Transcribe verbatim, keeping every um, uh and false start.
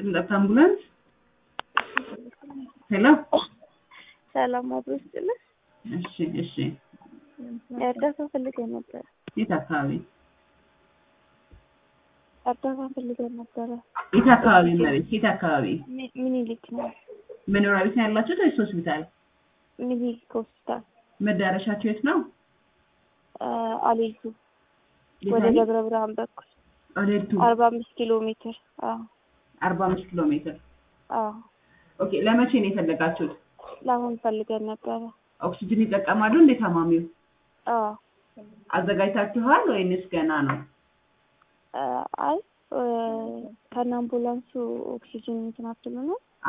ይስጥልኝ አምቡላንስ ሄሎ ሰላም አብሮስጥልኝ እሺ እሺ እርዳታ ፈልገን ነበር የት አካባቢ እርዳታ ፈልገን ነበር የት አካባቢ ማለት የት አካባቢ ምኒልክ ነው መኖሪያ ቤት ነው ያላችሁት ወይስ ሆስፒታል ምኒልክ ሆስፒታል መዳረሻችሁ የት ነው አሌቱ ወደ ደብረ ብርሃን በኩል አሌቱ አርባ አምስት ኪሎ ሜትር አዎ አርባ አምስት ኪሎ ሜትር አዎ ኦኬ ለመቼ ነው የፈለጋችሁት ለአሁን ፈልገን ነበር ኦክሲጅን ይጠቀማሉ እንዴ ታማሚው አዎ አዘጋጅታችኋል ወይስ ገና ነው አይ ከአምቡላንሱ ኦክሲጅን እንትናችሁ ነው